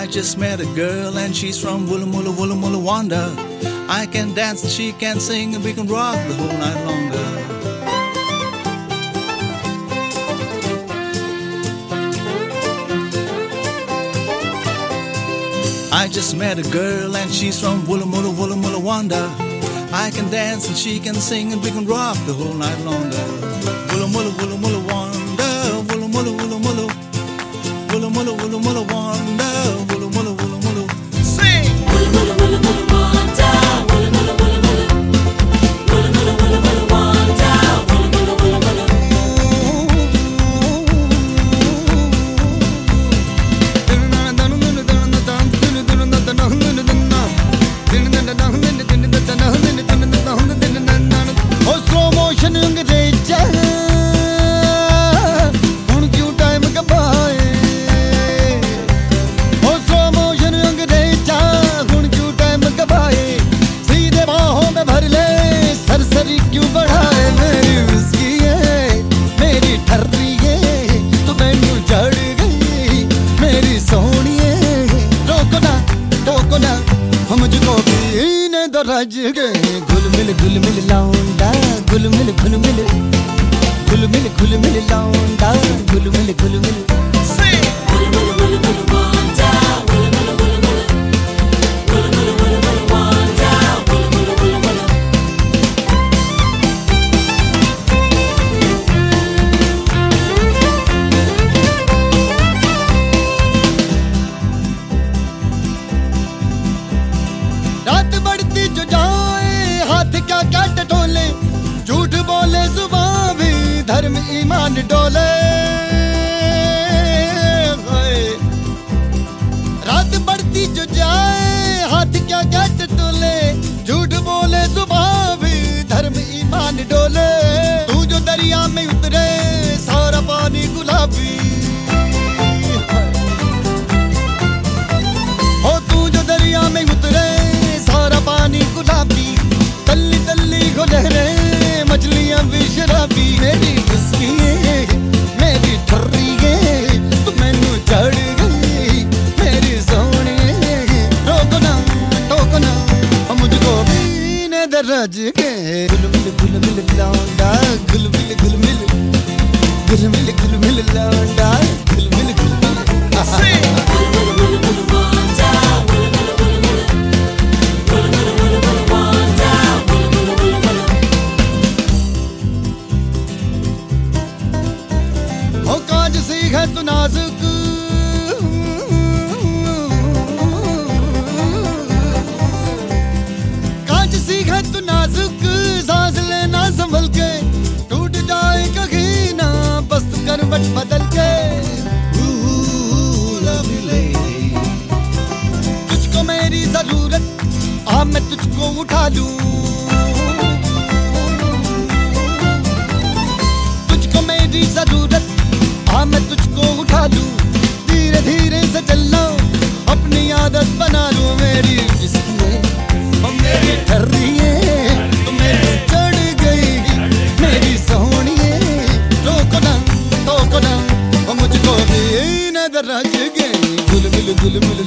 just met a girl and she's from Woolloomooloo, Woolloomooloo, Wanda. I can dance, she can sing, and we can rock the whole night longer. I just met a girl and she's from Woolloomooloo, Woolloomooloo, Wanda. I can dance and she can sing and we can rock the whole night longer. Woolloomooloo, Woolloomooloo, Wanda. Woolloomooloo, Woolloomooloo, Woolloomooloo, Woolloomooloo, Wanda. Woolloomooloo, Woolloomooloo. Sing! Woolloomooloo, Woolloomooloo, Wanda. Woolloomooloo, Woolloomooloo, Woolloomooloo, Woolloomooloo, Wanda. Woolloomooloo, Woolloomooloo. रज गए घुल मिल लौंडा घुल मिल लौंडा घुल मिल रात बढ़ती जो जाए हाथ क्या क्या टटोले झूठ बोले जुबान भी धर्म ईमान डोले रात बढ़ती जो जाए हाथ क्या क्या टटोले झूठ बोले जुबान भी धर्म ईमान डोले तू जो दरिया में उतरे सारा पानी गुलाबी हो तू जो दरिया में उतरे सारा पानी गुलाबी तल्ली तल्ली को लहरे मछलियां भी शराबी मेरी किसकी मेरी ठर्री तू मैनू चढ़ गई मेरी सोनी रोको ना टोको ना मुझको पीने दे रज के घुल मिल लौंडा घुल मिल लौंडा घुल मिल काज सीख है तू नाजुक काज सीख है तू नाजुक सांस लेना संभल के टूट जाए कहीं ना बस करवट बदल के तुझको मेरी जरूरत आ मैं तुझको उठा लूं तुझको मेरी जरूरत हाँ मैं तुझको उठा लूं धीरे धीरे से चलना अपनी आदत बना लूं मेरी जिसकी मेरी ठर्री तू मेरे चढ़ गई मेरी सोहनी रोको ना मुझको भी नजर रज गई घुल मिल